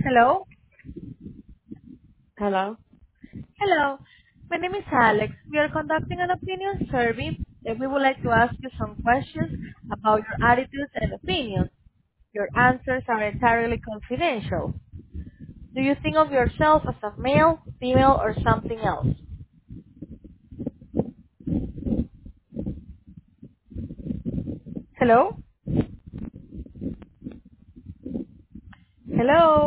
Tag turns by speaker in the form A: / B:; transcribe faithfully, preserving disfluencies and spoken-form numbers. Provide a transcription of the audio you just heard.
A: Hello?
B: Hello?
A: Hello. My name is Alex. We are conducting an opinion survey and we would like to ask you some questions about your attitudes and opinions. Your answers are entirely confidential. Do you think of yourself as a male, female, or something else? Hello? Hello?